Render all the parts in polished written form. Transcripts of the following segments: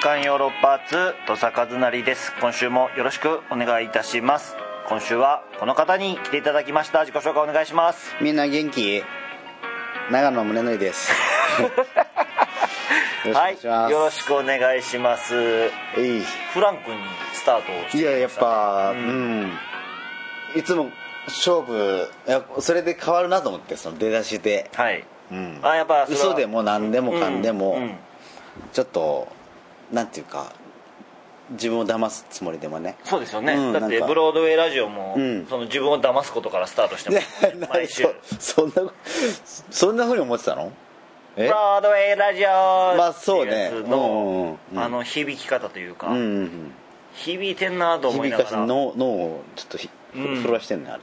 刊ヨーロッパ通土佐和成です。今週もよろしくお願いいたします。今週はこの方に来ていただきました。自己紹介お願いします。 みんな元気？長野宗則ですはい、よろしくお願いします。フランクにスタートをして、 いややっぱ、いつも勝負それで変わるなと思って、その出だしで、 はい、やっぱ嘘でも何でもかんでも、ちょっとなんていうか自分を騙すつもりでもね。 そうですよね、だってブロードウェイラジオも、その自分を騙すことからスタートしてますね、毎週。 そんな風に思ってたの？ ブロードウェイラジオまあそうねの、響き方というか、響いてんなと思いながら、 脳をちょっと震わしてんね、あれって、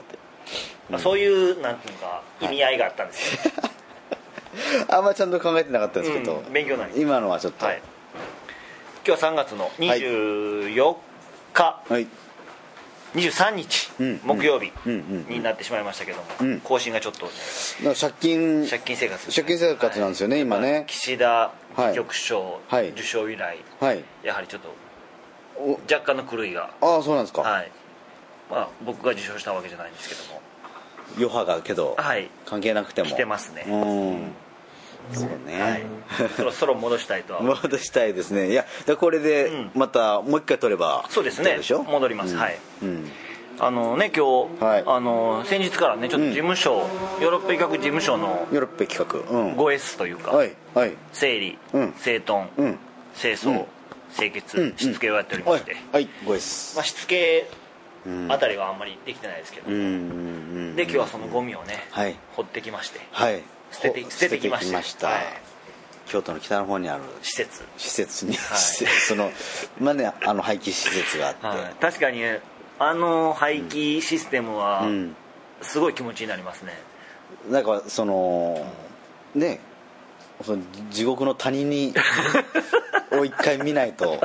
そういうなんていうか意味合いがあったんですよ、 あんまちゃんと考えてなかったんですけど、 勉強になります。 今のはちょっと、 今日は3月の24日、23日、木曜日になってしまいましたけども、更新がちょっと、 借金生活なんですよね、今ね。 岸田戯曲賞受賞以来、やはりちょっと若干の狂いが。 ああ、そうなんですか。 僕が受賞したわけじゃないんですけども、 余波がけど、関係なくても来てますね。 そうね、 そろそろ戻したいとは戻したいですね。いや、これでまたもう一回取れば、 そうですね、戻ります。はい。今日、先日からね、ちょっと事務所、ヨーロッパ企画事務所のヨーロッパ企画 5S というか、整理、整頓、清掃、清潔、しつけをやっておりまして、 5S、 しつけあたりはあんまりできてないですけど、で今日はそのゴミをね、掘ってきまして、捨ててきました。京都の北の方にある施設に、その廃棄施設があって、確かに廃棄システムはすごい気持ちになりますね。 なんかその地獄の谷にを一回見ないと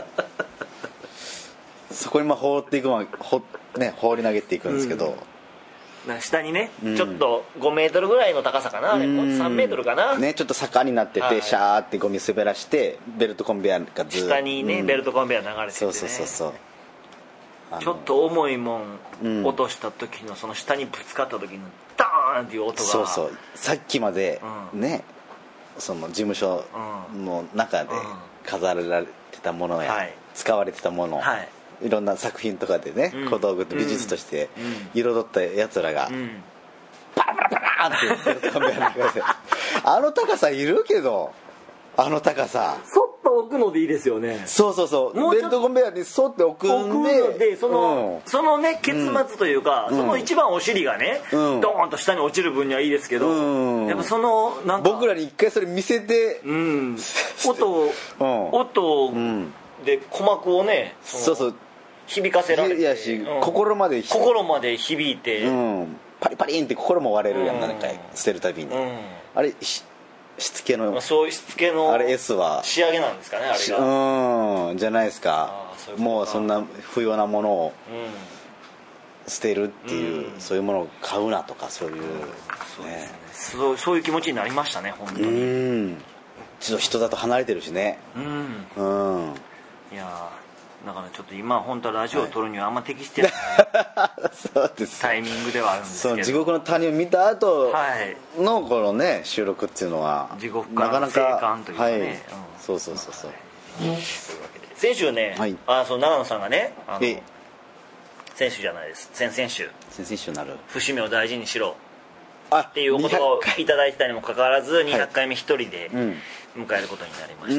そこに放り投げていくんですけど、 下にね、ちょっと5メートルぐらいの高さかな、3メートルかな、 ちょっと坂になってて、シャーってゴミ滑らしてベルトコンベヤーがずっと下にね、ベルトコンベヤー流れててね、 そうちょっと重いもん落とした時の、その下にぶつかった時のダーンっていう音が、 さっきまでね、その事務所の中で飾られてたものや使われてたもの、いろんな作品とかでね、小道具と美術として彩ったやつらがパラパラパラってあの高さいるけど、あの高さそっと置くのでいいですよね。 そうベルトコンベヤーにそって置くんで、 そのね、結末というか、その一番お尻がね、ドーンと下に落ちる分にはいいですけど、やっぱそのなんか僕らに一回それ見せて、 音で鼓膜をね、響かせられて、 心まで響いて、 パリパリンって心も割れるやん、なんか捨てるたびに、あれしつけの、 そういうしつけのあれ S は仕上げなんですかね、あれが。 じゃないですか。もうそんな不要なものを捨てるっていう、そういうものを買うなとか、そういうね、 そういう気持ちになりましたね、本当に。 ちょっと人だと離れてるしね。 いやだからちょっと今本当はラジオを撮るにはあんま適してないそうですタイミングではあるんですけど、 地獄の谷を見た後のこのね、収録っていうのは地獄からの生還というかね、 そう先週ね、長野さんがね、先週じゃないです、先々週なる節目を大事にしろっていうことをいただいてたにもかかわらず、200回目一人で迎えることになりまして、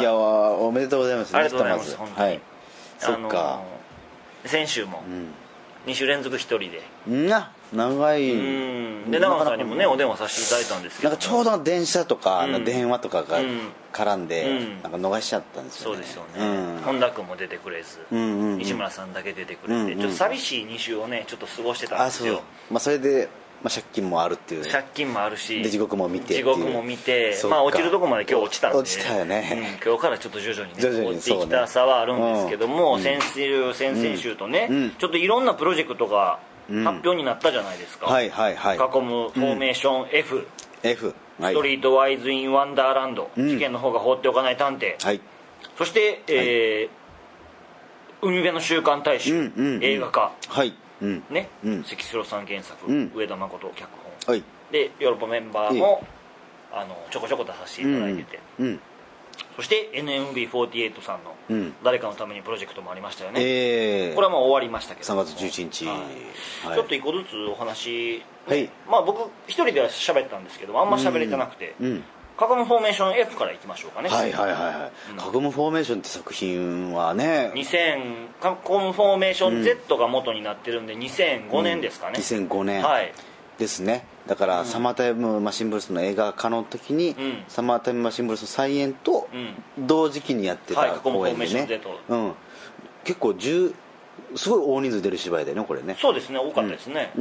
いやおめでとうございます。 ありがとうございます、本当に。 そっか、 先週も2週連続一人で、 長いで長野さんにもねお電話させていただいたんですけど、 なんかちょうど電車とか電話とかが絡んでなんか逃しちゃったんですよね。 そうですよね。本田君も出てくれず、西村さんだけ出てくれて、ちょっと寂しい2週をねちょっと過ごしてたんですよ。 それで借金もあるっていう、 借金もあるし、 で地獄も見て、 落ちるとこまで今日落ちたんで、 落ちたよね、 今日からちょっと徐々にね落ちてきた差はあるんですけども、先々週とね、ちょっといろんなプロジェクトが発表になったじゃないですか。囲むフォーメーション F、ストリートワイズ・イン・ワンダーランド、事件の方が放っておかない探偵、 そして、海辺の週刊大衆、映画化、ね、関城さん原作、上田誠脚本、でヨーロッパメンバーも、ちょこちょこ出させていただいてて、そして NMB48 さんの誰かのためにプロジェクトもありましたよね、これはもう終わりましたけど 3月11日、ちょっと一個ずつお話、まあ僕一人では喋ったんですけどあんま喋れてなくて、カゴムフォーメーション F からいきましょうかね。 カゴムフォーメーションって作品はね、 カゴムフォーメーション Z が元になってるんで2005年ですかね、 2005年ですね。だからサマータイムマシンブルースの映画化の時に、サマータイムマシンブルースの再演と同時期にやってた公演でね、結構すごい大人数出る芝居だよねこれね。 そうですね、多かったですね。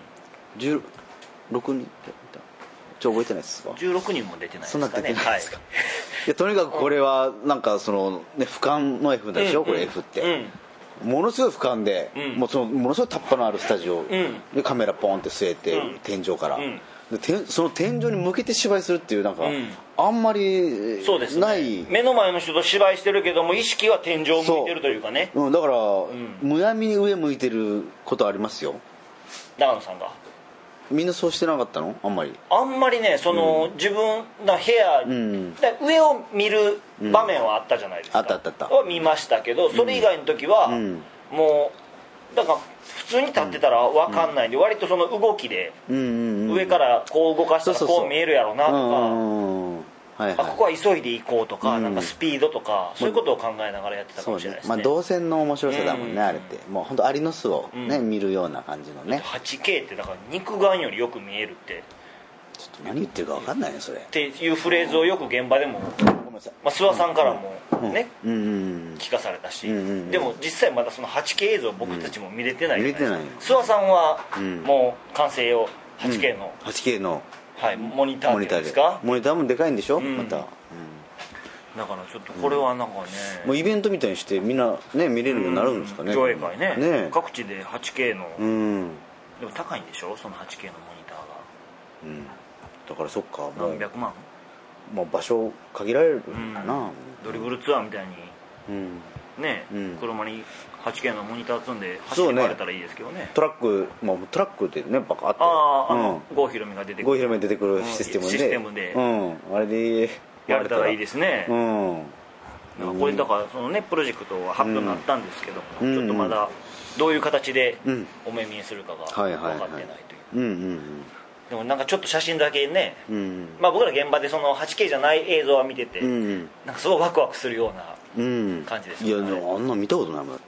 16人覚えてないですか。 16人も出てないですかね。 そんな出てないですか。いやとにかくこれはなんかそのね俯瞰の F でしょ、これ F って、ものすごい俯瞰で、ものすごいタッパのあるスタジオでカメラポンって据えて、天井から、でその天井に向けて芝居するっていうなんか、あんまりない、 目の前の人と芝居してるけども意識は天井を向いてるというかね。 だから、むやみに上向いてることありますよ。 長野さんがみんなそうしてなかったの？あんまりね、その、自分の部屋、上を見る場面はあったじゃないですか。 あったは見ましたけど、それ以外の時は、もうだから普通に立ってたら分かんないんで、割とその動きで、上からこう動かしたらこう見えるやろうなとか、ここは急いで行こうとか、なんかスピードとか、そういうことを考えながらやってたかもしれないですね。 動線の面白さだもんね、あれって。もう本当アリの巣をね、見るような感じのね。 8K ってだから肉眼よりよく見えるって、 ちょっと何言ってるか分かんないねそれっていうフレーズをよく現場でも諏訪さんからもね聞かされたし、でも実際まだその 8K 映像僕たちも見れてないじゃないですか。諏訪さんはもう完成用 8K のモニターっていうんですか。 モニターもでかいんでしょ、また。 だからちょっとこれはなんかね、 もうイベントみたいにしてみんなね見れるようになるんですかね。 上映会ね、各地で 8K の、でも高いんでしょその 8K のモニターが。 だからそっか、 何百万、 もう場所限られるかな。 ドリブルツアーみたいにね、車に 8K のモニター積んで走り回れたらいいですけどね。 トラックでねバカあって、 郷ひろみが出てくるシステムで、あれでやれたらいいですね。これだからそのねプロジェクトは発表になったんですけども、ちょっとまだどういう形でお目見えするかが分かってないという。でもなんかちょっと写真だけね、僕ら現場でその 8K じゃない映像は見てて、なんかすごいワクワクするような感じですよね。 いやあんな見たことないもんだって、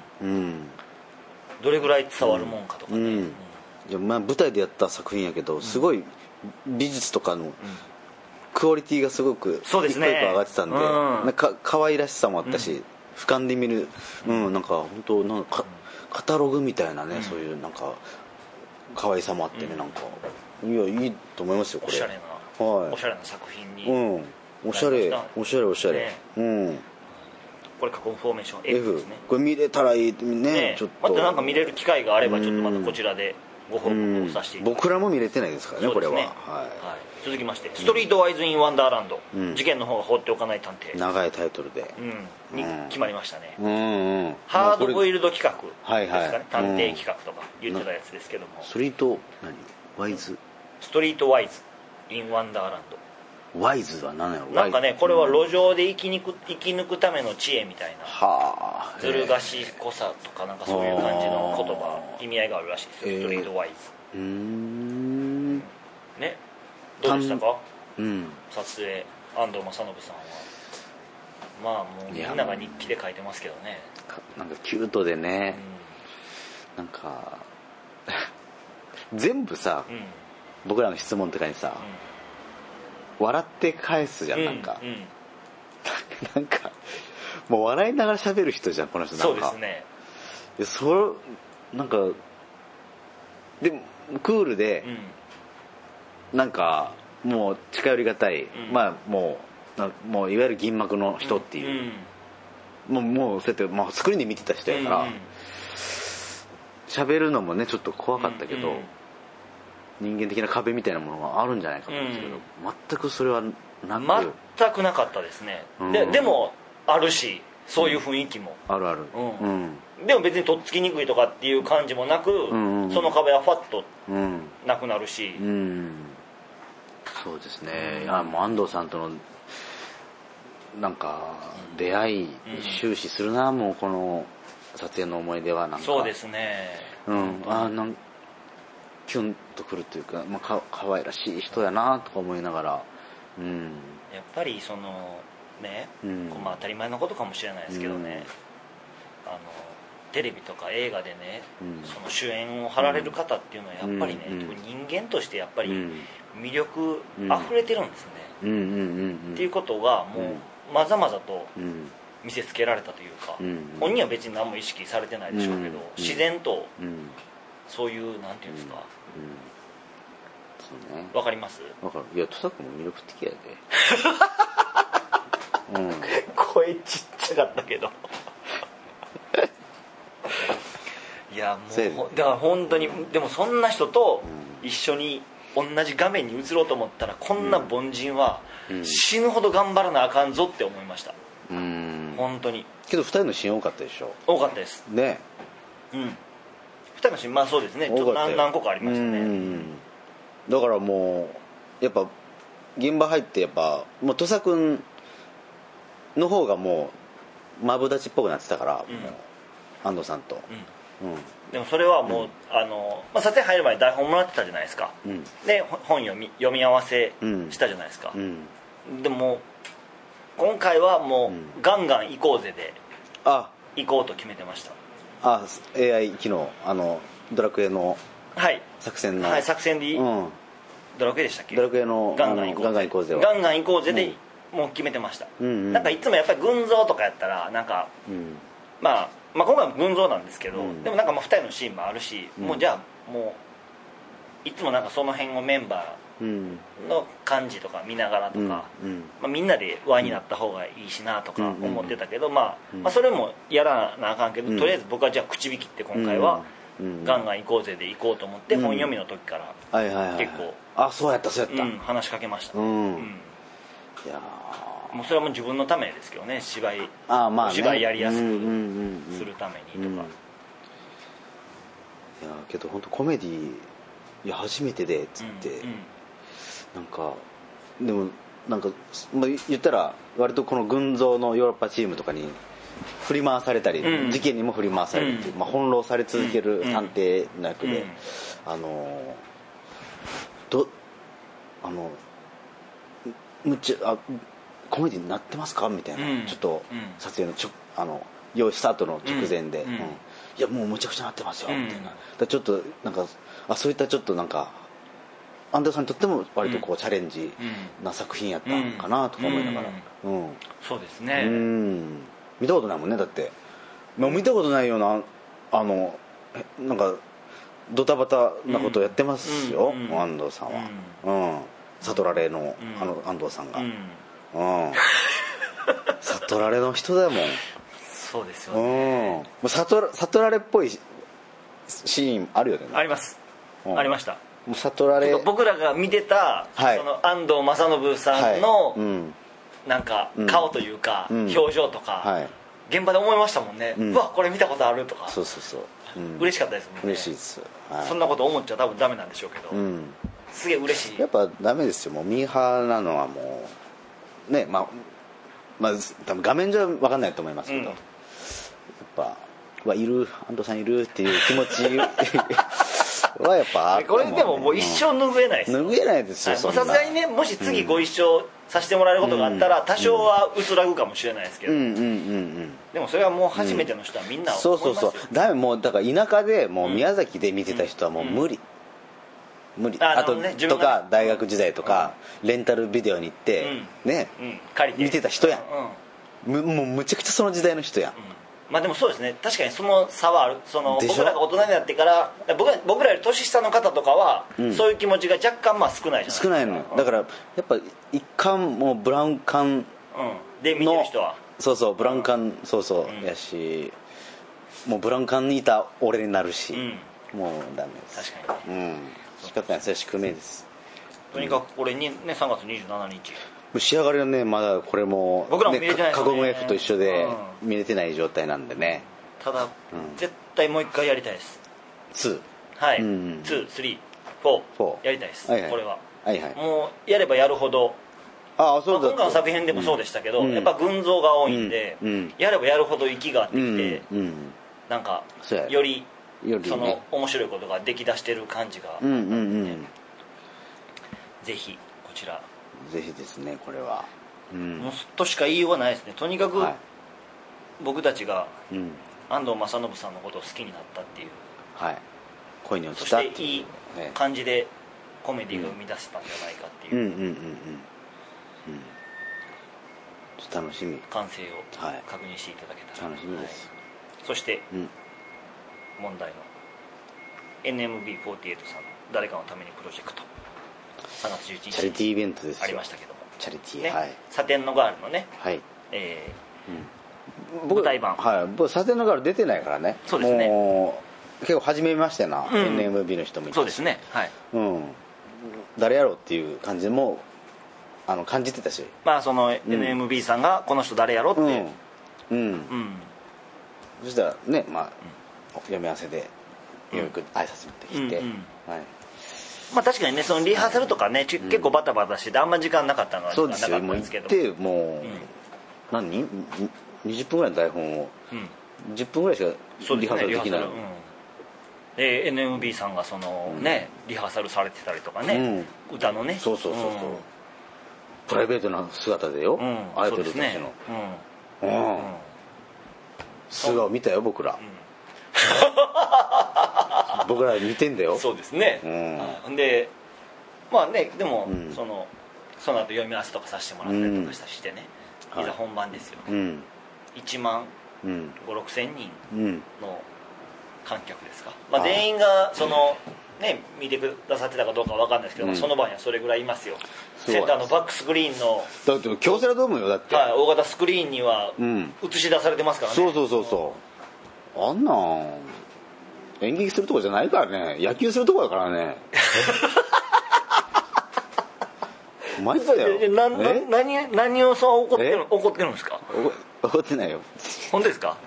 どれぐらい伝わるもんかとかね。 舞台でやった作品やけどすごい美術とかのクオリティがすごく一個一個上がってたんで、なんか可愛らしさもあったし、俯瞰で見る、なんか本当なんかカタログみたいなね、そういうなんか可愛さもあってね、なんかいやいいと思いますよこれ。 おしゃれな作品に、 おしゃれ、 これカゴムフォーメーション F ですね。 これ見れたらいいね。ちょっとまたなんか見れる機会があればちょっとまたこちらでご報告をさせていただきます。 僕らも見れてないですからねこれは。 続きましてストリートワイズ・イン・ワンダーランド、事件の方が放っておかない探偵、 長いタイトルでに決まりましたね。ハードボイルド企画ですかね、探偵企画とか言ってたやつですけども、 ストリートワイズ、 ストリートワイズ・イン・ワンダーランド。 ワイズは何やろ。 なんかねこれは路上で生き抜くための知恵みたいな、ずる賢さとかなんかそういう感じの言葉、意味合いがあるらしいですよ、ストリートワイズね。どうでしたか、撮影。安藤正信さんはもうみんなが日記で書いてますけどね。 なんかキュートでね、なんか全部さ、僕らの質問とかにさ、笑って返すじゃん。なんかなんかもう笑いながら喋る人じゃんこの人。なんかそうですね。 なんかでもクールで、なんかもう近寄りがたい、もういわゆる銀幕の人っていう、もうそうやって、スクリーンで見てた人やから喋るのもねちょっと怖かったけど、人間的な壁みたいなものがあるんじゃないかと思うんですけど、全くそれはなく。 全くなかったですね。でもあるし、そういう雰囲気も、 あるある、 でも別にとっつきにくいとかっていう感じもなく、その壁はファッとなくなるし、 そうですね。もう安藤さんとのなんか出会いに終始するな、もうこの撮影の思い出はなんか。 そうですね。 なんキュンとくるというか、かわいらしい人やなとか思いながら、やっぱりそのね、当たり前のことかもしれないですけどね、テレビとか映画でね、その主演を張られる方っていうのはやっぱりね、人間としてやっぱり魅力あふれてるんですね、っていうことがもうまざまざと見せつけられたというか、本人は別に何も意識されてないでしょうけど、自然とそういうなんていうんですか、わかります？ わかる。いや、土佐君も魅力的やで。 声ちっちゃかったけど。いやもうだから本当に、でもそんな人と一緒に同じ画面に映ろうと思ったら、こんな凡人は死ぬほど頑張らなあかんぞって思いました。本当に。 けど2人のシーン多かったでしょ。 多かったですね。 2人のシーン、そうですね、ちょっと何個かありましたね。 だからもうやっぱ現場入って、やっぱもう土佐君の方がもうマブダチっぽくなってたから、安藤さんと、 でもそれはもう、撮影入る前に台本もらってたじゃないですか、で本読み合わせしたじゃないですか、でも今回はもう、ガンガン行こうぜで行こうと決めてました。 AI 機能、ドラクエの作戦の、 作戦でいい、ドラクエでしたっけ？ ドラクエのガンガン行こうぜはガンガン行こうぜでもう決めてました。なんかいつもやっぱり群像とかやったらなんか、今回も群像なんですけど、でもなんか2人のシーンもあるし、もうじゃあもういつもなんかその辺をメンバーの感じとか見ながらとか、みんなで輪になった方がいいしなとか思ってたけど、それもやらなあかんけど、とりあえず僕はじゃあ口引きって今回はガンガン行こうぜで行こうと思って、本読みの時から結構そうやった話しかけました。いやもうそれはもう自分のためですけどね、芝居やりやすくするためにとか。 いやけど本当コメディ初めてでっつって、なんかでもなんか言ったら割とこの群像のヨーロッパチームとかに振り回されたり、事件にも振り回されるっていう、翻弄され続ける探偵の役で、むっちゃコメディになってますかみたいな、ちょっと撮影の用意スタートの直前で、いやもうむちゃくちゃなってますよみたいな、だちょっとなんかそういったちょっとなんか安藤さんにとっても割とこうチャレンジな作品やったのかなとか思いながら、 そうですね、 見たことないもんね。だって見たことないようななんかドタバタなことやってますよ、安藤さんは。悟られの安藤さんが、悟られの人だもん。 そうですよね。 悟られっぽいシーンあるよね。 あります、ありました。 もう悟られ、 僕らが見てた、その安藤正信さんの、なんか顔というか、表情とか、現場で思いましたもんね。うわこれ見たことあるとか。 そうそうそう、 嬉しかったですもんね。 嬉しいです、 そんなこと思っちゃ多分ダメなんでしょうけど、すげえ嬉しい。 やっぱダメですよ、もうミーハーなのはもうね、多分画面上は分かんないと思いますけど、やっぱいる安藤さんいるっていう気持ちはやっぱあったもんね。 これでももう一生拭えないですよ。 拭えないですよ。 さすがにね、もし次ご一緒させてもらえることがあったら多少は薄らぐかもしれないですけど、でもそれはもう初めての人はみんな思いますよ。 そうダメ、もうだから田舎でもう宮崎で見てた人はもう無理、あととか大学時代とかレンタルビデオに行ってね、見てた人やん、もうむちゃくちゃその時代の人やん。 でもそうですね、確かにその差はある。僕らが大人になってから僕らより年下の方とかは、そういう気持ちが若干少ないじゃないですか。 少ないのよ。だからやっぱ一貫もうブラウン管で見てる人はそうブラウン管やし、もうブラウン管にいた俺になるし、もうダメです。 確かに仕方ない、それは宿命です。 とにかくこれにね、3月27日仕上がりはねまだこれも僕らも見れてないですね。 過去 F と一緒で見れてない状態なんでね。 ただ、絶対もう一回やりたいです。 2。 はい。2、3、4やりたいです。これは。もうやればやるほど。今回の作品でもそうでしたけど、やっぱ群像が多いんで、やればやるほど息があってきて、なんかよりその面白いことができだしてる感じがあるので、ぜひこちら。 ぜひですねこれは。 もうとしか言いようがないですね。とにかく僕たちが安藤正信さんのことを好きになったっていう、 恋に落ちたっていう、 そしていい感じでコメディが生み出せたんじゃないかっていう楽しみ。 完成を確認していただけたら楽しみです。 そして問題の NMB48 さんの誰かのためにプロジェクト3月11日チャリティーイベントですありましたけども、 チャリティー、 サテンのガールのね、舞台版。 僕サテンのガール出てないからね。 そうですね。 もう結構初めましてな NMB の人もいて、 そうですね。 誰やろうっていう感じでも感じてたし、 その NMB さんがこの人誰やろってそしたらね読み合わせでようやく挨拶持ってきて、 確かにねそのリハーサルとかね結構バタバタしてあんま時間なかったのはそうですよ。もう行ってもう20分ぐらいの台本を10分ぐらいしかリハーサルできない。 NMB さんがそのねリハーサルされてたりとかね、歌のね、 そうプライベートな姿でよ、アイドルたちの素顔見たよ僕ら。僕ら見てんだよ。 そうですね。ででもその後読み合わせとかさせてもらったりとかしてね、いざ本番ですよ。1万5,6千人の観客ですか。全員がそのね見てくださってたかどうかは分かんないですけど、その場にはそれぐらいいますよ。センターのバックスクリーンのだって京セラドームよだって。 大型スクリーンには映し出されてますからね。 そうあんなん演劇するとこじゃないからね、野球するとこだからね。マジだよ。 何をそう怒ってるんですか。 怒ってないよ。 本当ですか。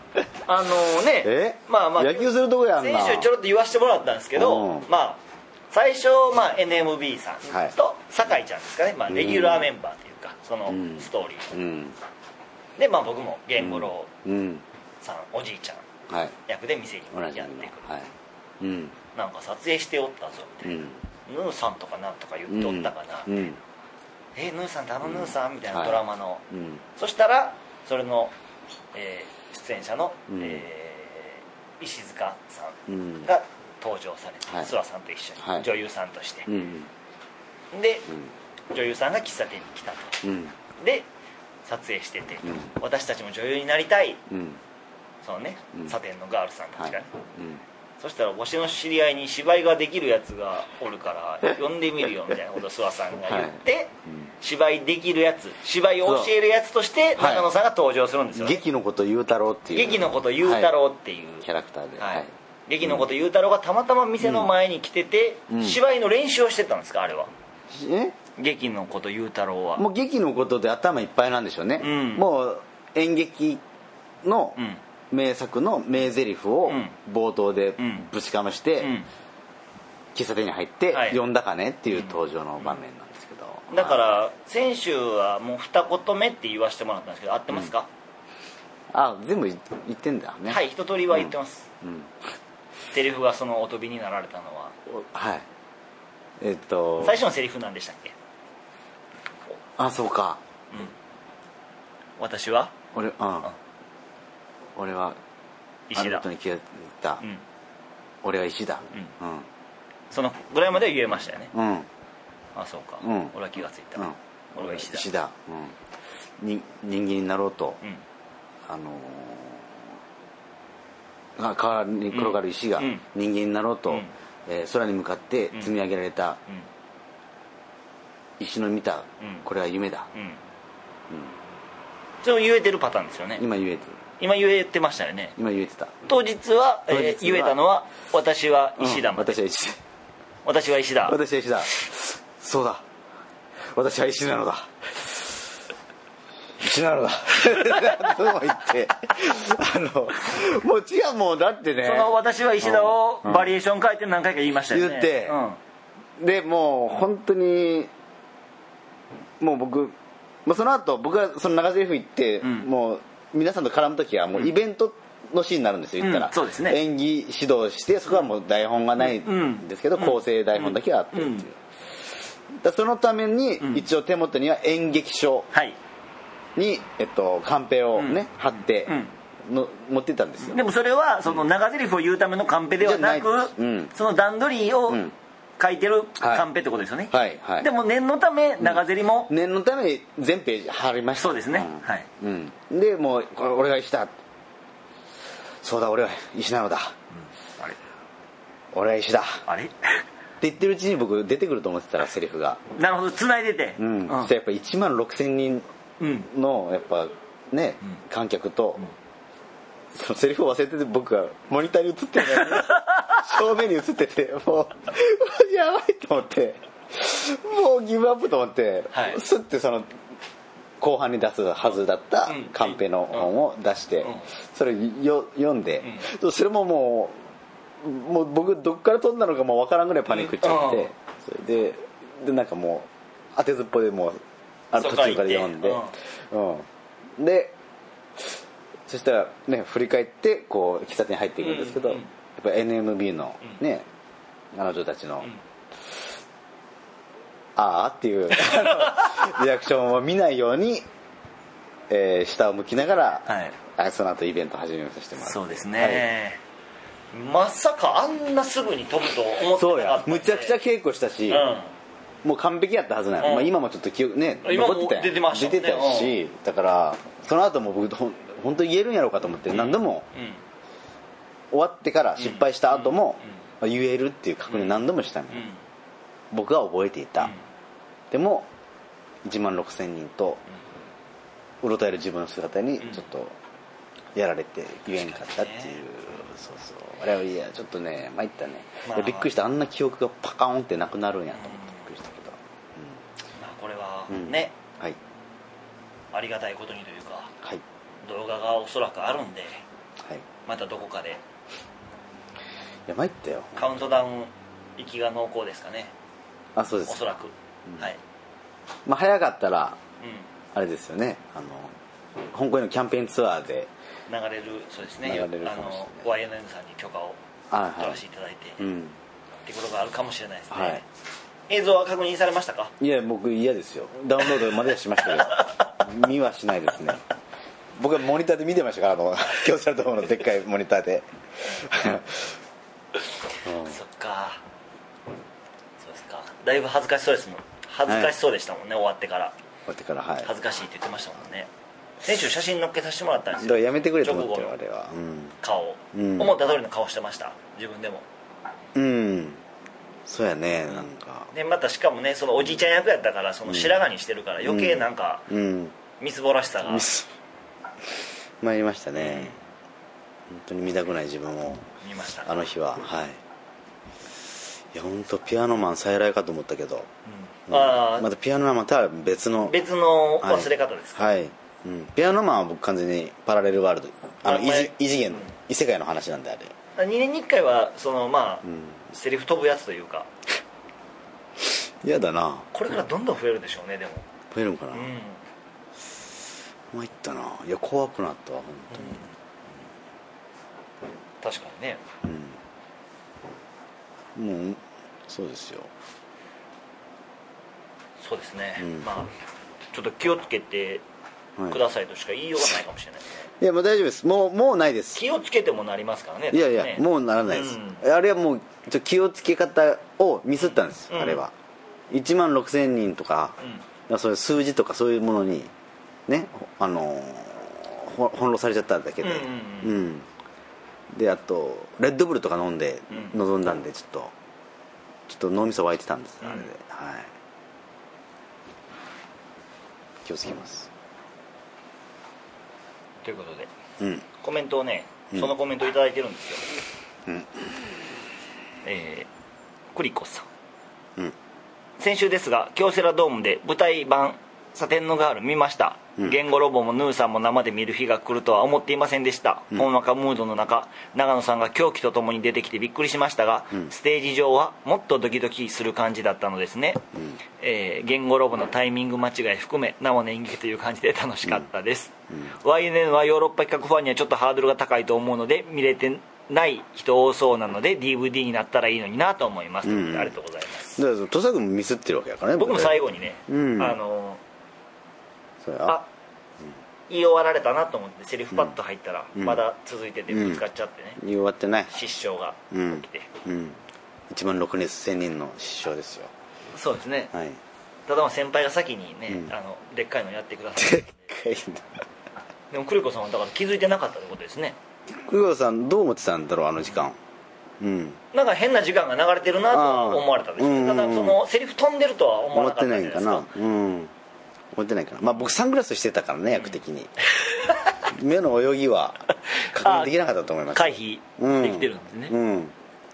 野球するとこやんな。 先週ちょろっと言わせてもらったんですけど、最初NMB さんと酒井ちゃんですかね、レギュラーメンバーというかそのストーリーで、僕も源五郎さんおじいちゃん役で店にやってくる。なんか撮影しておったぞみたいな、ヌーさんとかなんとか言っておったかな、ヌーさんってヌーさんみたいなドラマの、そしたらそれの、出演者の、石塚さんが登場されて、諏訪さんと一緒に女優さんとして、で女優さんが喫茶店に来たと、で撮影してて、私たちも女優になりたい、そのね、サテンのガールさんたちがね、そしたらわしの知り合いに芝居ができるやつがおるから呼んでみるよみたいなことを諏訪さんが言って、芝居できるやつ、芝居を教えるやつとして長野さんが登場するんですよ、 劇のこと言うたろうっていう劇のこと言うたろうっていう、 キャラクターで、 劇のこと言うたろうがたまたま店の前に来てて、芝居の練習をしてたんですか、あれは。劇のこと言うたろうはもう劇のことで頭いっぱいなんでしょうね、もう演劇の名作の名台詞を冒頭でぶちかまして喫茶店に入って呼んだかねっていう登場の場面なんですけど、 だから先週はもう二言目って言わせてもらったんですけど合ってますか。 全部言ってんだね。 はい、一通りは言ってます。セリフがそのお飛びになられたのは最初のセリフなんでしたっけ。 そうか。 私は俺は石だ。 あのことに気がついた。俺は石だ。 そのぐらいまでは言えましたよね。そうか。俺は気がついた。俺は石だ。人間になろうと、川に転がる石が人間になろうと、空に向かって積み上げられた石の見た、これは夢だ。 それを言えてるパターンですよね。 今言えてましたよね。 今言えてた。 当日は言えたのは私は石だ。 私は石だ。 私は石だ。 そうだ、私は石なのだ。 石なのだとも言ってもう違う、もうだってね、 その私は石田をバリエーション変えて何回か言いましたよね、 言って、でもう本当にもう僕その後僕がその長ゼリフ行って、もう皆さんと絡む時はもうイベントのシーンになるんですよ、言ったら、 そうですね、 演技指導して、そこはもう台本がないんですけど、構成台本だけはあってっていう、だそのために一応手元には演劇書に、カンペをね、貼って持ってたんですよ。 でもそれはその長ゼリフを言うためのカンペではなく、その段取りを書いてるカンペってことですよね。 はいはい。 でも念のため長ゼリも念のために全ページ貼りました。 そうですね。はい。 でもうこれ俺が石だ。そうだ、俺は石なのだ。 あれ。 俺は石だ。 あれ。 って言ってるうちに僕出てくると思ってたら、セリフが。 なるほど、繋いでて。 そしてやっぱ1万6000人のやっぱね、観客と。そのセリフを忘れてて、僕がモニターに映ってるのに正面に映ってて、もうやばいと思って、もうギブアップと思って、スッてその後半に出すはずだったカンペの本を出して、それを読んで、それももう僕どっから飛んだのかもう分からんぐらいパニックっちゃって、それでなんかもう当てずっぽでもう途中から読んで、でそしたらね、振り返ってこう喫茶店に入っていくんですけど、やっぱ NMB のね、彼女たちのあーっていうリアクションを見ないように、下を向きながら、その後イベント始めさせてもらって。 そうですね、まさかあんなすぐに飛ぶと思ってなかった。 そうや、むちゃくちゃ稽古したし、もう完璧やったはずなの、今もちょっと記憶ね残ってたやん、出てたし、だからその後も僕本当に言えるんやろうかと思って何度も、終わってから失敗した後も言えるっていう確認何度もしたの、僕は覚えていた、でも1万6000人とうろたえる自分の姿にちょっとやられて言えんかったっていう、そうそう、あれはいやちょっとね参ったね、びっくりした、あんな記憶がパカーンってなくなるんやと思ってびっくりしたけど、 これはね、ありがたいことにというか、動画がおそらくあるんで、またどこかで。 いや参ったよ、 カウントダウン行きが濃厚ですかね。 あ、そうです、 おそらく、 まあ早かったら、あれですよね、香港のキャンペーンツアーで流れる、そうですね、YNN さんに許可を取らせていただいて、ってことがあるかもしれないですね。映像は確認されましたか？ いや、僕嫌ですよ、ダウンロードまではしましたけど見はしないですね。僕はモニターで見てましたから、京セラドームのでっかいモニターでそっか、そうですか。だいぶ恥ずかしそうですもん、恥ずかしそうでしたもんね、終わってから、恥ずかしいって言ってましたもんね。先週写真載っけさせてもらったんですよ。 だからやめてくれと思ってよ、あれは。 顔、思った通りの顔してました、自分でも。 そうやね、なんかでまたしかもね、そのおじいちゃん役やったから、その白髪にしてるから余計なんかみすぼらしさが参りましたね。本当に見たくない自分を見ました、 あの日は。いや本当ピアノマン再来かと思ったけど、またピアノマンまた別の忘れ方ですか。 ピアノマンは僕完全にパラレルワールド、異次元、異世界の話なんで、あれ 2年に1回はそのセリフ飛ぶやつというか。 嫌だな。 これからどんどん増えるでしょうね。でも増えるのかな。参ったな。いや怖くなったわ本当に。確かにね。 もうそうですよ。 そうですね。ちょっと気をつけてくださいとしか言いようがないかもしれないですね。 いやもう大丈夫です。もうないです。 気をつけてもなりますからね。 いやもうならないです。あれはもう気をつけ方をミスったんです。あれは1万6000人とか、そういう数字とかそういうものにね、翻弄されちゃっただけで、であとレッドブルとか飲んで臨んだんで、ちょっと脳みそ湧いてたんです、あれで。気をつけます。 ということで、コメントをね、そのコメントをいただいてるんですよ。クリコさん、先週ですが京セラドームで舞台版サテンのガール見ました。 言語ロボもヌーさんも生で見る日が来るとは思っていませんでした。ほんわかムードの中、長野さんが狂気とともに出てきてびっくりしましたが、ステージ上はもっとドキドキする感じだったのですね。言語ロボのタイミング間違い含め生の演劇という感じで楽しかったです。YNN はヨーロッパ企画ファンにはちょっとハードルが高いと思うので、見れてない人多そうなので DVD になったらいいのになと思います。ありがとうございます。 だから土佐君もミスってるわけやからね。 僕も最後にね、言い終わられたなと思ってセリフパッと入ったら、まだ続いててぶつかっちゃってね、 言い終わってない失笑が起きて、 1万6千人の失笑ですよ。 そうですね、ただ先輩が先にね、でっかいのやってください。でっかいのでも栗子さんはだから気づいてなかったってことですね。 栗子さんどう思ってたんだろう、あの時間。 なんか変な時間が流れてるなと思われたんですけど、ただそのセリフ飛んでるとは思わなかったんじゃないですか。 思ってないかな。まあ僕サングラスしてたからね、役的に目の泳ぎは確認できなかったと思います。 回避できてるんですね。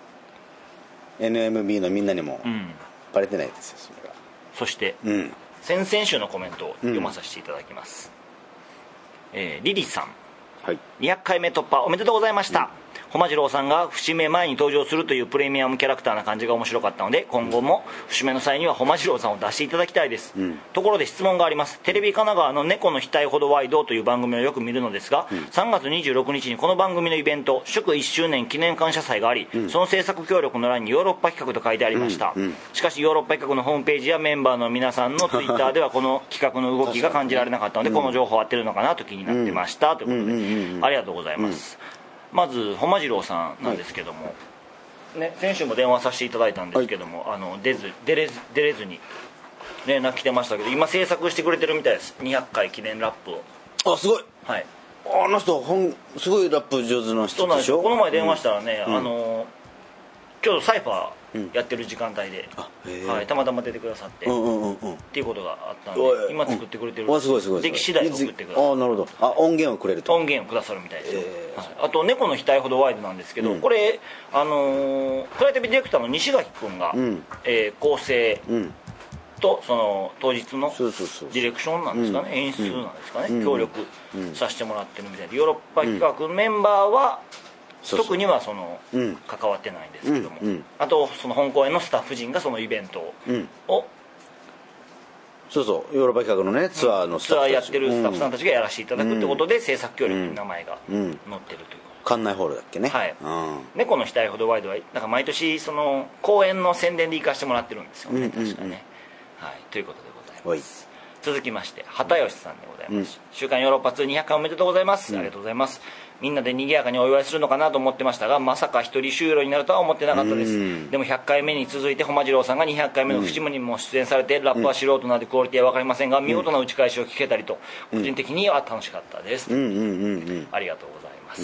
NMB のみんなにもバレてないですよ、それが。 そして、先々週のコメントを読まさせていただきます。リリさん、200回目突破おめでとうございました。駒次郎さんが節目前に登場するというプレミアムキャラクターな感じが面白かったので、今後も節目の際には駒次郎さんを出していただきたいです。ところで質問があります。テレビ神奈川の猫の額ほどワイドという番組をよく見るのですが、3月26日にこの番組のイベント祝1周年記念感謝祭があり、その制作協力の欄にヨーロッパ企画と書いてありました。しかしヨーロッパ企画のホームページやメンバーの皆さんのツイッターではこの企画の動きが感じられなかったので、この情報は合ってるのかなと気になってました、ということで、ありがとうございます。まず駒次郎さんなんですけども、先週も電話させていただいたんですけども、出れずに連絡来てましたけど、今制作してくれてるみたいです。200回記念ラップを。 あ、すごい。あの人すごいラップ上手な人でしょ。 この前電話したらね、ちょうどサイファーやってる時間帯で、たまたま出てくださってっていうことがあったんで、今作ってくれてる。出来次第送ってください。 なるほど。音源をくれると。 音源をくださるみたいですよ。あと猫の額ほどワイドなんですけど、これフライトビディレクターの西垣君が構成とその当日のディレクションなんですかね、演出なんですかね、協力させてもらってるみたいで、ヨーロッパ企画メンバーは特にはその関わってないんですけども、あとその本公演のスタッフ陣がそのイベントをヨーロッパ企画のねツアーのスタッフツアーやってるスタッフさんたちがやらせていただくってことで、制作協力に名前が載ってるという館内ホールだっけね。 猫の額ほどワイドはなんか毎年その公演の宣伝で行かせてもらってるんですよね、確かね。ということでございます。続きまして畑吉さんでございます。週刊ヨーロッパ200回おめでとうございます。ありがとうございます。みんなで賑やかにお祝いするのかなと思ってましたが、まさか一人終了になるとは思ってなかったです。でも100回目に続いて駒次郎さんが200回目の節目にも出演されて、ラップは素人なのでクオリティは分かりませんが見事な打ち返しを聞けたりと、個人的には楽しかったです。ありがとうございます。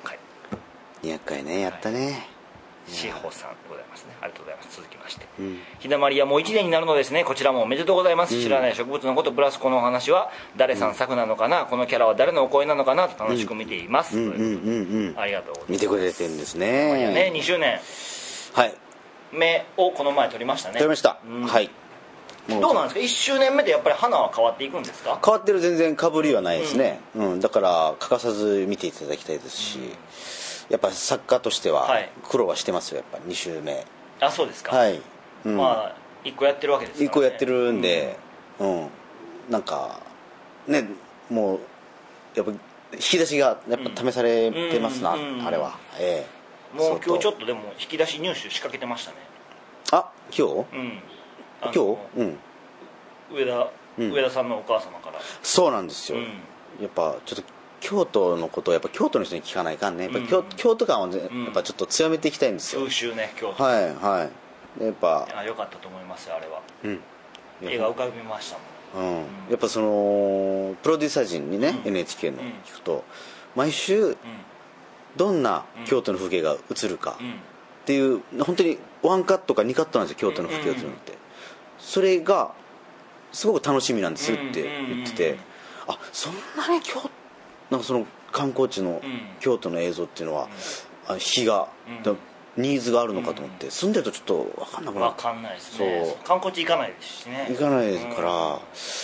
200回ね、やったね。 志保さんでございますね。ありがとうございます。続きまして、ひだまりはもう1年になるのですね。こちらもおめでとうございます。知らない植物のことプラスこのお話は誰さん作なのかな、このキャラは誰のお声なのかなと楽しく見ています。ありがとうございます。 見てくれてるんですね。 2周年目をこの前撮りましたね。 撮りました。 どうなんですか、1周年目でやっぱり花は変わっていくんですか。 変わってる、全然かぶりはないですね。だから欠かさず見ていただきたいですし、やっぱ作家としては苦労はしてますよ、やっぱ2週目。 あ、そうですか。まあ1個やってるわけですからね。 1個やってるんで、なんかね、もうやっぱ引き出しがやっぱ試されてますな、あれは。 もう今日ちょっとでも引き出し入手仕掛けてましたね。 あ、今日上田さんのお母様から。 そうなんですよ。やっぱちょっと京都のことをやっぱ京都の人に聞かないかんね。やっぱ京都感をやっぱちょっと強めていきたいんですよ。 風習ね、京都。 やっぱ良かったと思いますよ、あれは。絵が浮かびましたもん。 やっぱそのプロデューサー陣にね、NHK の聞くと毎週どんな京都の風景が映るかっていう、本当にワンカットか2カットなんですよ、京都の風景が映るのって。それがすごく楽しみなんですって言ってて、あ、そんなになんかその観光地の京都の映像っていうのは日がニーズがあるのかと思って、住んでるとちょっと分かんなくなる。 分かんないですね。観光地行かないですしね。 行かないから、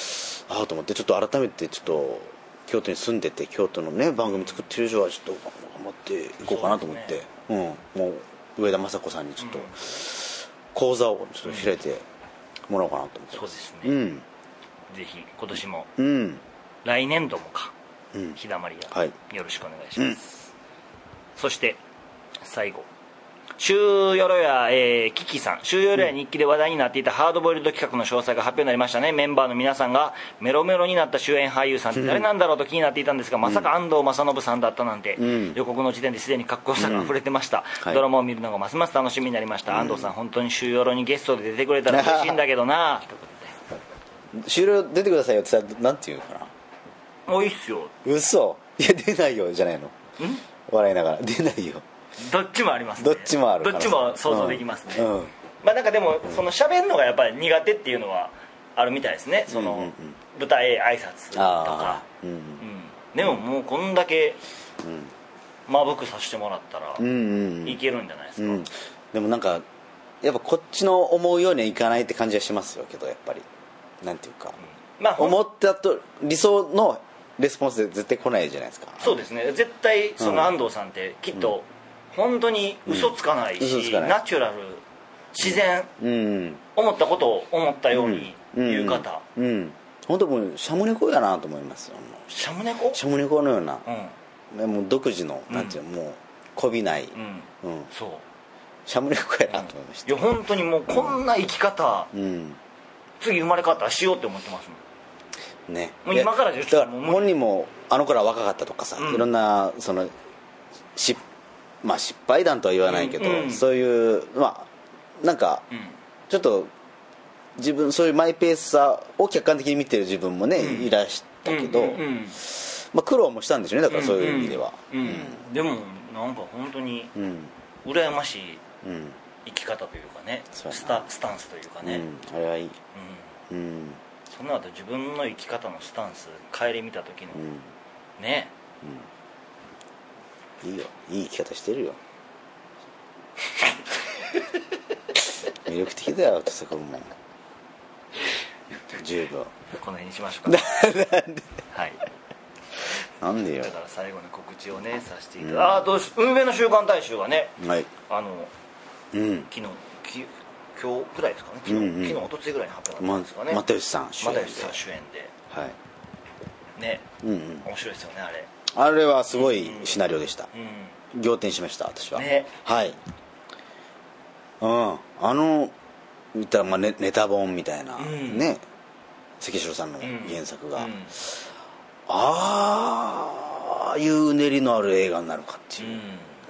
ああと思って、ちょっと改めてちょっと京都に住んでて京都のね番組作ってる以上はちょっと頑張っていこうかなと思って、もう上田雅子さんにちょっと講座をちょっと開いてもらおうかなと思って。 そうですね、ぜひ今年も、来年度もか、日だまりがよろしくお願いします、そして最後、週よろや、キキさん、週よろや日記で話題になっていたハードボイルド企画の詳細が発表になりましたね。メンバーの皆さんがメロメロになった主演俳優さんって誰なんだろうと気になっていたんですが、まさか安藤正信さんだったなんて、予告の時点ですでにかっこよさが溢れてました、ドラマを見るのがますます楽しみになりました、安藤さん本当に週よろにゲストで出てくれたら嬉しいんだけどなということで、 週よろ出てくださいよって言ったらなんて言うのかな。 おいっすよ。 嘘。いや出ないよじゃないの。笑いながら出ないよ。 どっちもありますね。 どっちもある。 どっちも想像できますね、まあなんかでもその喋るのがやっぱり苦手っていうのはあるみたいですね、その舞台挨拶とか、でももうこんだけまぶくさせてもらったらいけるんじゃないですか、 でもなんかやっぱこっちの思うようにはいかないって感じはしますよけど、やっぱりなんていうか、思ったと理想のレスポンスで絶対来ないじゃないですか。 そうですね、絶対その安藤さんってきっと本当に嘘つかないし、ナチュラル、自然、思ったことを思ったように言う方、 本当もうシャムネコやなと思いますよ。 シャムネコ？ シャムネコのような、もう独自のなんていうの、もうこびない、 そうシャムネコやなと思いました。 いや本当にもうこんな生き方、次生まれ変わったらしようって思ってますもんね。もう今からだから本人もあの頃は若かったとかさ、いろんなその失敗談とは言わないけど、そういうなんかちょっと自分そういうマイペースさを客観的に見てる自分もね、いらしたけど、苦労もしたんでしょうね、だからそういう意味では、 でもなんか本当に羨ましい生き方というかね、スタンスというかね、 あれはいい、 その後自分の生き方のスタンス顧みた時のね、 いいよ、いい生き方してるよ魅力的だよ、そこも十分この辺にしましょうかなんで、はい、 なんでよ。 だから最後に告知をねさせていただいて、運営の週刊大衆がね、昨日今日くらいですかね、昨日おとついぐらいに発表になったんですかね、 又吉さん主演で、 ね、面白いですよね、 あれはすごいシナリオでした、仰天しました私は、はい、言ったらネタ本みたいな、ね、関城さんの原作が、ああいううねりのある映画になるかっていう、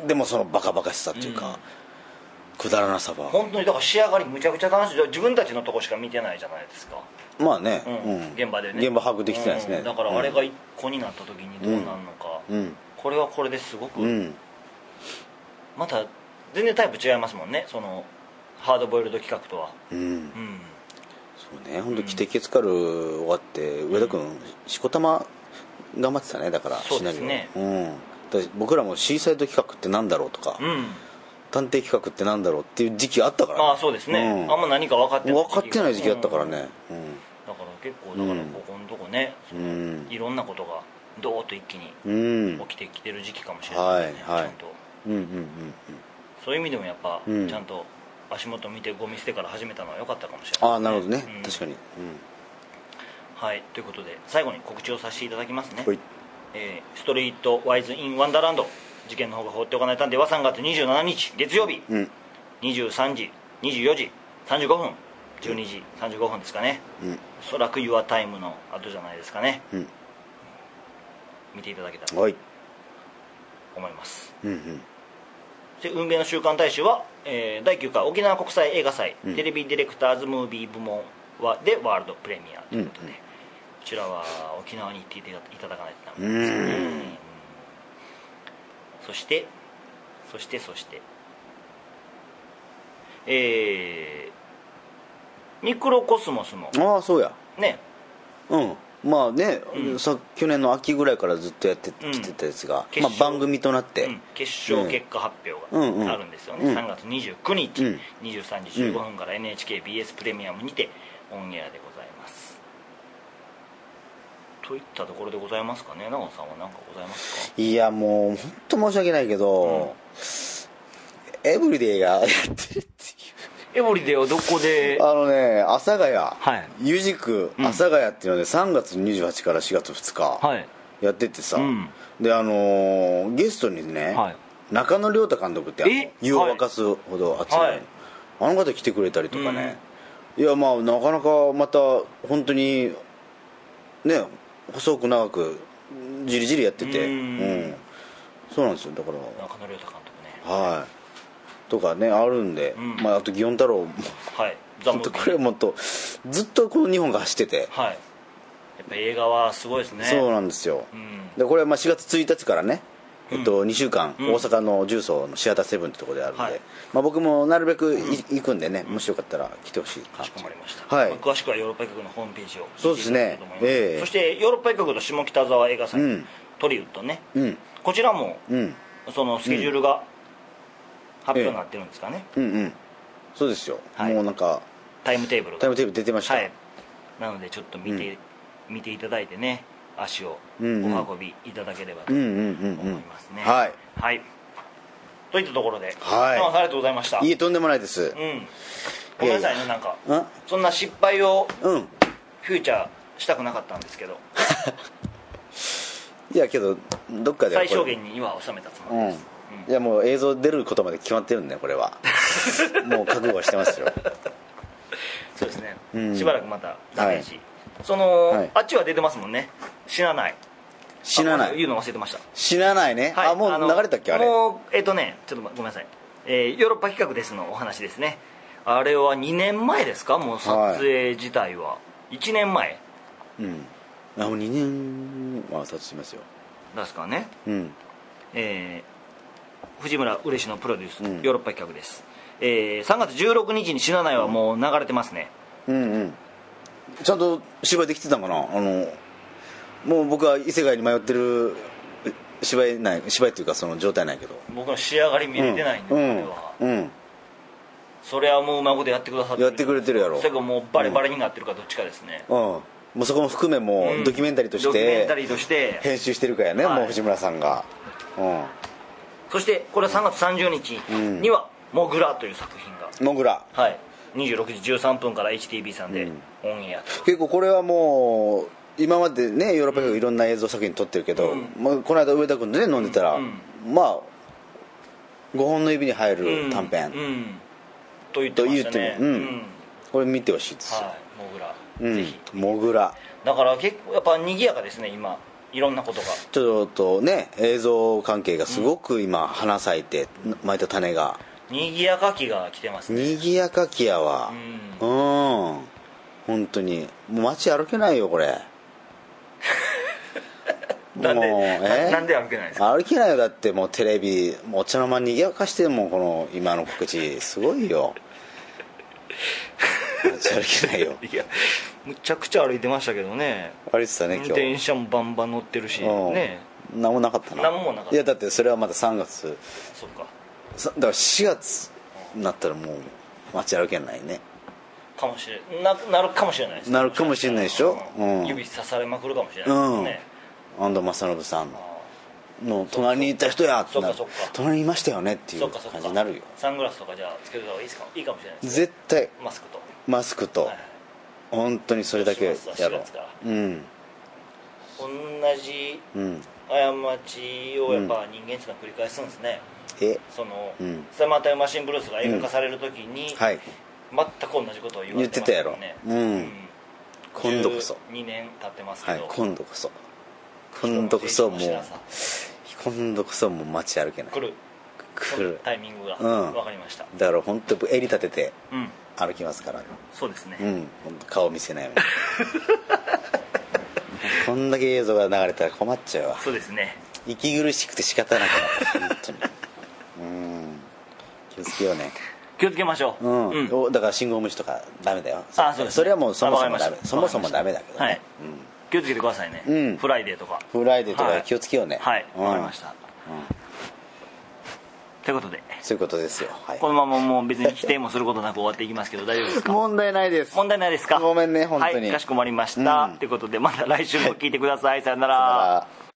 でもそのバカバカしさっていうか、くだらなさは本当にだから仕上がりむちゃくちゃ楽しい。自分たちのとこしか見てないじゃないですか、 まあね、 現場でね、 現場把握できてないですね、 だからあれが一個になった時にどうなるのか、これはこれですごく、また全然タイプ違いますもんね、そのハードボイルド企画とは。 そうね、本当汽笛つかる終わって上田君しこたま頑張ってたね、だからそうですね、 僕らもシーサイド企画ってなんだろうとか、探偵企画ってなんだろうっていう時期あったからね。 そうですね、あんま何か分かってない時期あったからね、 だから結構ここのとこね、いろんなことがドーッと一気に起きてきてる時期かもしれないですね、ちゃんと、そういう意味でもやっぱ、ちゃんと足元見てゴミ捨てから始めたのは良かったかもしれないですね。 なるほどね、確かに、 はい、ということで最後に告知をさせていただきますね。ストリートワイズ・イン・ワンダーランド事件の方が放っておかない探偵は3月27日月曜日、23時24時35分12時35分ですかね、おそらく Your Time の後じゃないですかね、見ていただけたらと思います。で運命の週刊大使は、第9回沖縄国際映画祭、テレビディレクターズムービー部門でワールドプレミアということで、こちらは沖縄に行っていただかないとダメですよね。そしてミクロコスモスのそうやね、 まあね、去年の秋ぐらいからずっとやってきてたやつが、番組となって、 決勝結果発表があるんですよね、3月29日、23時15分から NHKBS プレミアムにてオンエアでございます。 といったところでございますかね。長尾さんは何かございますか？ いやもう本当申し訳ないけど、エブリデイがやってるっていう。 エブリデイはどこで？ 阿佐ヶ谷、 はい、 ユジク阿佐ヶ谷っていうので3月28から4月2日やっててさ、でゲストにね、中野亮太監督って湯を沸かすほど熱い、あの方来てくれたりとかね、いやまあなかなかまた本当にね細く長くじりじりやってて、そうなんですよ。だから中野亮太監督ね、とかねあるんで、まああと祇園太郎も本当これもっとずっとこの2本が走ってて、 やっぱ映画はすごいですね。 そうなんですよ。でこれはまあ4月1日からね、2週間大阪の重曹のシアターセブンってところであるんで、まあ僕もなるべく行くんでね、もしよかったら来てほしい。 かしこまりました。詳しくはヨーロッパ局のホームページをそうですね。 そしてヨーロッパ局と下北沢映画祭、トリウッドね、こちらもそのスケジュールが発表になってるんですかね。 そうですよ。もうなんかタイムテーブル出てました。 なのでちょっと見ていただいてね、足をお運びいただければと思いますね。はい。といったところで、ありがとうございました。 いえ、とんでもないです。 ごめんなさいね、なんかそんな失敗をフューチャーしたくなかったんですけど。 いやけどどっかで最小限には収めたつもりです。 いやもう映像出ることまで決まってるんでこれはもう覚悟してますよ。 そうですね。しばらくまたダメージ。そのあっちは出てますもんね。死なない。言うの忘れてました。 死なないね。もう流れたっけあれ。 もうちょっとごめんなさい。ヨーロッパ企画ですのお話ですね。あれは2年前ですか？もう撮影自体は1年前。 もう2年は経ちますよ。 ですかね。藤村嬉野プロデュース、ヨーロッパ企画です。3月16日に死なないはもう流れてますね。 ちゃんと芝居できてたんかな。もう僕は異世界に迷ってる芝居っていうかその状態ないけど、 僕の仕上がり見れてないんで、これはそれはもううまいことやってくださってやってくれてるやろ。 それがもうバレバレになってるかどっちかですね。 もうそこも含めもうドキュメンタリーとして編集してるからね、もう藤村さんが。 そしてこれは3月30日には「モグラ」という作品が26時13分から HTB さんでオンエア。 結構これはもう今までねヨーロッパでいろんな映像作品撮ってるけど、この間上田君とね飲んでたら、まあ5本の指に入る短編と言ってましたね。 これ見てほしいですよ。 モグラぜひ。 モグラだから結構やっぱ賑やかですね今。いろんなことがちょっとね映像関係がすごく今花咲いて巻いた種がにぎやか期が来てますね。 にぎやか期やわ。本当にもう街歩けないよこれ。 なんで歩けないですか？ 歩けないよ。だってもうテレビお茶の間にぎやかしてもこの今の告知すごいよ。街歩けないよ。 いやむちゃくちゃ歩いてましたけどね。 歩いてたね今日。 電車もバンバン乗ってるしね。 何もなかったな。 何もなかった。 いやだってそれはまだ3月。 そっか。 だから4月になったらもう街歩けないね。 かもしれなるかもしれないです。 なるかもしれないでしょ。 指刺されまくるかもしれないですね。 安藤正信さんの隣にいた人やってなる。隣にいましたよねっていう感じになるよ。 サングラスとかじゃあつけた方がいいかもしれないです。 絶対マスクと本当にそれだけやろう。 同じ過ちをやっぱ人間っていうのは繰り返すんですね。そのサマータイムマシンブルースが映画化される時に全く同じことを言われてましたよね。 今度こそ 2年経ってますけど、 今度こそもう街歩けない。来るタイミングが分かりました。 だから本当襟立てて歩きますから。 そうですね。 顔見せないように。こんだけ映像が流れたら困っちゃうわ。 そうですね。 息苦しくて仕方なくなる。本当に。気をつけようね。 気をつけましょう。 だから信号無視とかダメだよ。 それはもうそもそもダメだけどね。 気をつけてくださいね。フライデーとか気をつけようね。 はい、わかりました。 ということでそういうことですよ、 このままもう別に否定もすることなく終わっていきますけど大丈夫ですか？ 問題ないです。 問題ないですか？ ごめんね本当に。 かしこまりました、ということでまた来週も聞いてください。さよなら。